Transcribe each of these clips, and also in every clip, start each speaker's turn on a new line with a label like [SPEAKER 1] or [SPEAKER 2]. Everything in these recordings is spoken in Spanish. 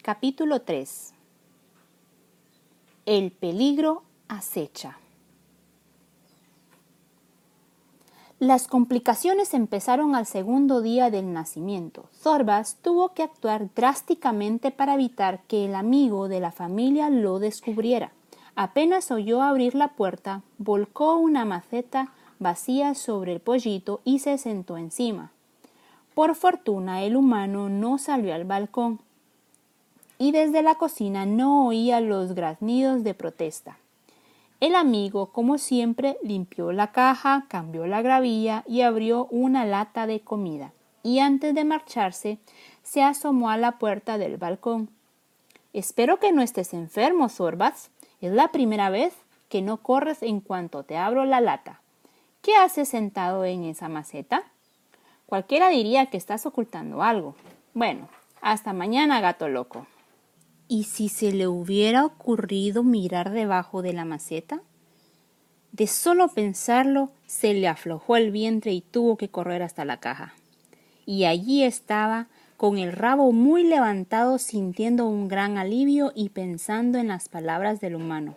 [SPEAKER 1] Capítulo 3. El peligro acecha. Las complicaciones empezaron al segundo día del nacimiento. Zorbas tuvo que actuar drásticamente para evitar que el amigo de la familia lo descubriera. Apenas oyó abrir la puerta, volcó una maceta vacía sobre el pollito y se sentó encima. Por fortuna, el humano no salió al balcón y desde la cocina no oía los graznidos de protesta. El amigo, como siempre, limpió la caja, cambió la gravilla y abrió una lata de comida. Y antes de marcharse, se asomó a la puerta del balcón. «Espero que no estés enfermo, Zorbas. Es la primera vez que no corres en cuanto te abro la lata. ¿Qué haces sentado en esa maceta? Cualquiera diría que estás ocultando algo. Bueno, hasta mañana, gato loco». ¿Y si se le hubiera ocurrido mirar debajo de la maceta? De solo pensarlo, se le aflojó el vientre y tuvo que correr hasta la caja. Y allí estaba, con el rabo muy levantado, sintiendo un gran alivio y pensando en las palabras del humano.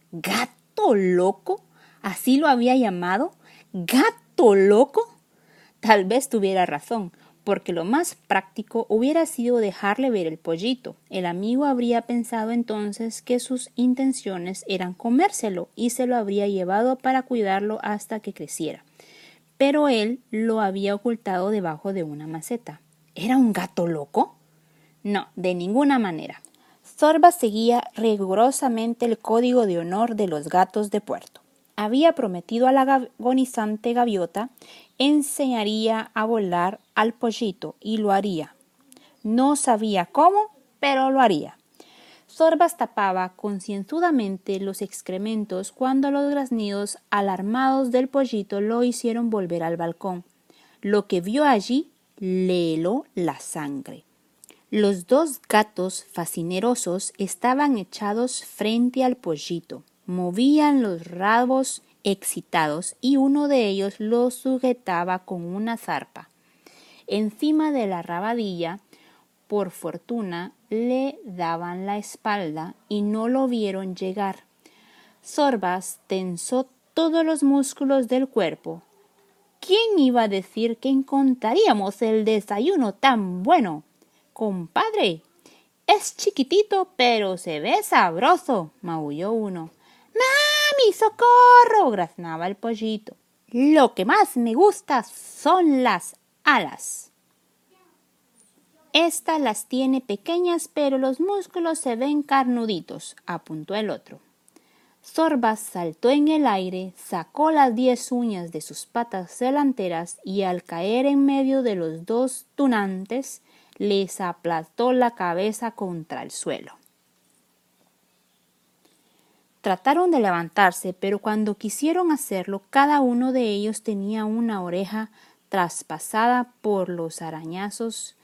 [SPEAKER 1] ¿Gato loco? ¿Así lo había llamado? ¿Gato loco? Tal vez tuviera razón, porque lo más práctico hubiera sido dejarle ver el pollito. El amigo habría pensado entonces que sus intenciones eran comérselo y se lo habría llevado para cuidarlo hasta que creciera. Pero él lo había ocultado debajo de una maceta. ¿Era un gato loco? No, de ninguna manera. Zorbas seguía rigurosamente el código de honor de los gatos de puerto. Había prometido a la agonizante gaviota enseñaría a volar al pollito y lo haría. No sabía cómo, pero lo haría. Zorbas tapaba concienzudamente los excrementos cuando los graznidos alarmados del pollito lo hicieron volver al balcón. Lo que vio allí le heló la sangre. Los dos gatos fascinerosos estaban echados frente al pollito. Movían los rabos excitados y uno de ellos lo sujetaba con una zarpa. Encima de la rabadilla, por fortuna, le daban la espalda y no lo vieron llegar. Zorbas tensó todos los músculos del cuerpo. ¿Quién iba a decir que encontraríamos el desayuno tan bueno? «Compadre, es chiquitito, pero se ve sabroso», maulló uno. «¡Mami, socorro!», graznaba el pollito. «Lo que más me gusta son las alas. Esta las tiene pequeñas, pero los músculos se ven carnuditos», apuntó el otro. Zorbas saltó en el aire, sacó las 10 uñas de sus patas delanteras y al caer en medio de los dos tunantes, les aplastó la cabeza contra el suelo. Trataron de levantarse, pero cuando quisieron hacerlo, cada uno de ellos tenía una oreja traspasada por los arañazos.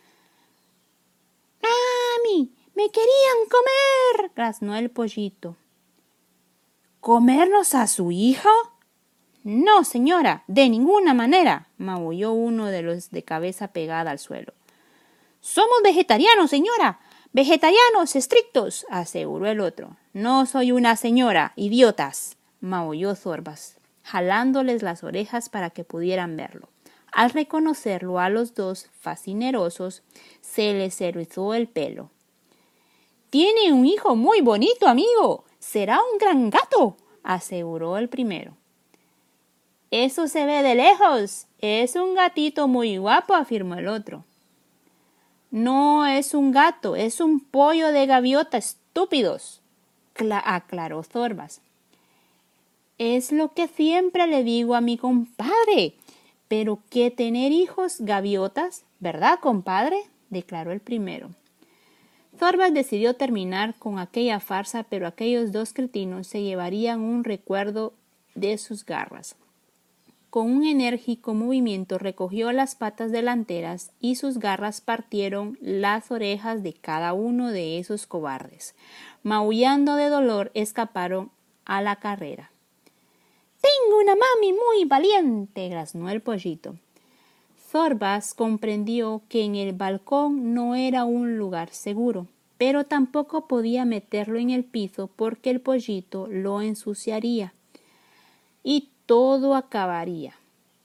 [SPEAKER 1] «¡Mami! ¡Me querían comer!», graznó el pollito. «¿Comernos a su hijo?» «No, señora, de ninguna manera», maulló uno de los de cabeza pegada al suelo. «Somos vegetarianos, señora, vegetarianos estrictos», aseguró el otro. «No soy una señora, idiotas», maulló Zorbas, jalándoles las orejas para que pudieran verlo. Al reconocerlo a los dos fascinerosos, se les erizó el pelo. «Tiene un hijo muy bonito, amigo. Será un gran gato», aseguró el primero. «Eso se ve de lejos. Es un gatito muy guapo», afirmó el otro. «No es un gato, es un pollo de gaviota, estúpidos», aclaró Zorbas. «Es lo que siempre le digo a mi compadre. Pero que tener hijos gaviotas, ¿verdad, compadre?», declaró el primero. Zorbas decidió terminar con aquella farsa, pero aquellos dos cretinos se llevarían un recuerdo de sus garras. Con un enérgico movimiento recogió las patas delanteras y sus garras partieron las orejas de cada uno de esos cobardes. Maullando de dolor, escaparon a la carrera. «Tengo una mami muy valiente», graznó el pollito. Zorbas comprendió que en el balcón no era un lugar seguro, pero tampoco podía meterlo en el piso porque el pollito lo ensuciaría y todo acabaría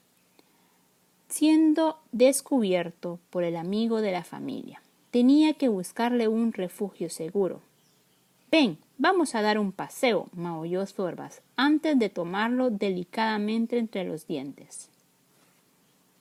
[SPEAKER 1] siendo descubierto por el amigo de la familia. Tenía que buscarle un refugio seguro. «Ven, vamos a dar un paseo», maulló Zorbas, antes de tomarlo delicadamente entre los dientes.